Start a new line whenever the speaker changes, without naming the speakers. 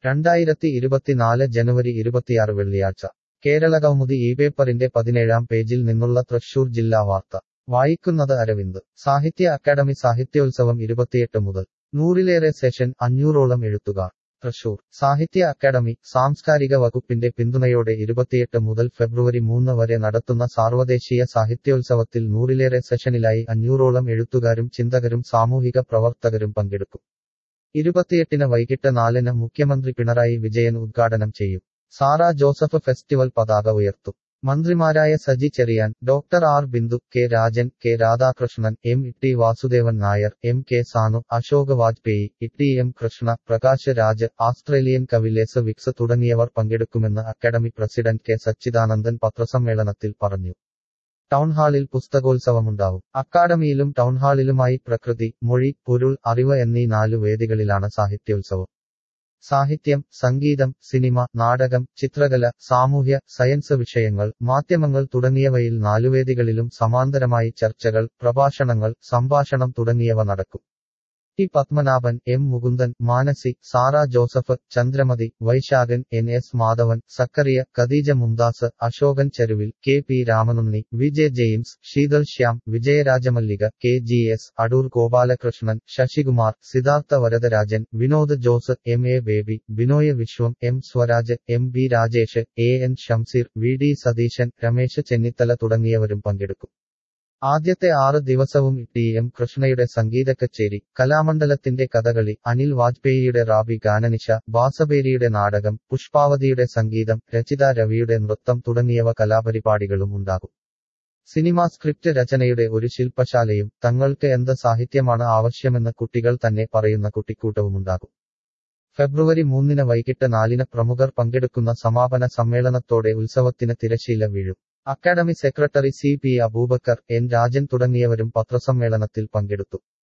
2024 ജനുവരി 26 വെള്ളിയാഴ്ച കേരളകൗമുദി പേപ്പറിന്റെ 17-ാം പേജിൽ നിന്നുള്ള തൃശൂർ ജില്ലാ വാർത്ത വായിക്കുന്നത് അരവിന്ദ്. സാഹിത്യ അക്കാദമി സാഹിത്യോത്സവം 28 മുതൽ. 100-ലേറെ സെഷൻ, 500-ഓളം എഴുത്തുകാർ. തൃശൂർ സാഹിത്യ അക്കാദമി സാംസ്കാരിക വകുപ്പിന്റെ പിന്തുണയോടെ 28 മുതൽ ഫെബ്രുവരി 3 വരെ നടത്തുന്ന സാർവദേശീയ സാഹിത്യോത്സവത്തിൽ 100-ലേറെ സെഷനിലായി 500-ഓളം എഴുത്തുകാരും ചിന്തകരും സാമൂഹിക പ്രവർത്തകരും പങ്കെടുക്കും. 28-ന് വൈകിട്ട് 4-ന് മുഖ്യമന്ത്രി പിണറായി വിജയൻ ഉദ്ഘാടനം ചെയ്യും. സാറ ജോസഫ് ഫെസ്റ്റിവൽ പതാക ഉയർത്തും. മന്ത്രിമാരായ Saji Cherian, doctor R Bindu, K Rajan, K Radhakrishnan, T Vasudevan Nair, K Sanu, Ashok Vajpeyi, T M Krishna, Prakash Raj, Australian കവി ലെസ് വിക്സ് തുടങ്ങിയവർ പങ്കെടുക്കുമെന്ന് അക്കാദമി പ്രസിഡന്റ് കെ സച്ചിദാനന്ദൻ പത്രസമ്മേളനത്തിൽ പറഞ്ഞു. ടൗൺഹാളിൽ പുസ്തകോത്സവമുണ്ടാവും. അക്കാദമിയിലും ടൗൺഹാളിലുമായി പ്രകൃതി, മൊഴി, പൊരുൾ, അറിവ് എന്നീ 4 വേദികളിലാണ് സാഹിത്യോത്സവം. സാഹിത്യം, സംഗീതം, സിനിമ, നാടകം, ചിത്രകല, സാമൂഹ്യ, സയൻസ് വിഷയങ്ങൾ, മാധ്യമങ്ങൾ തുടങ്ങിയവയിൽ 4 വേദികളിലും സമാന്തരമായി ചർച്ചകൾ, പ്രഭാഷണങ്ങൾ, സംഭാഷണം തുടങ്ങിയവ നടക്കും. T Padmanabhan, Mukundan, Manasi, Sara Joseph, Chandramathi, Vaisakhan, S Madhavan, Zacharia, Khadeeja Mumtaz, Ashokan Charuvil, P Ramanunni, J James, Sheethal Shyam, Vijayarajamallika, S Adoor Gopalakrishnan, Sasikumar, Siddhartha Varadarajan, Vinod Jose, Baby, Binoy Viswam, Swaraj, B Rajesh, N Shamseer, D Satheesan, Ramesh Chennithala തുടങ്ങിയവരും പങ്കെടുക്കും. ആദ്യത്തെ 6 ദിവസവും എം കൃഷ്ണയുടെ സംഗീതക്കച്ചേരി, കലാമണ്ഡലത്തിന്റെ കഥകളി, അനിൽ വാജ്പേയിയുടെ റാബി ഗാനനിശ, ബാസബേരിയുടെ നാടകം, പുഷ്പാവതിയുടെ സംഗീതം, രചിത രവിയുടെ നൃത്തം തുടങ്ങിയവ കലാപരിപാടികളും ഉണ്ടാകും. സിനിമാ സ്ക്രിപ്റ്റ് രചനയുടെ ഒരു ശില്പശാലയും, തങ്ങൾക്ക് എന്ത് സാഹിത്യമാണ് ആവശ്യമെന്ന് കുട്ടികൾ തന്നെ പറയുന്ന കുട്ടിക്കൂട്ടവുമുണ്ടാകും. ഫെബ്രുവരി 3-ന് വൈകിട്ട് 4-ന് പ്രമുഖർ പങ്കെടുക്കുന്ന സമാപന സമ്മേളനത്തോടെ ഉത്സവത്തിന് തിരശീല വീഴും. Academy secretary P Abubakar, Rajan തുടങ്ങിയവരും പത്രസമ്മേളനത്തിൽ പങ്കെടുത്തു.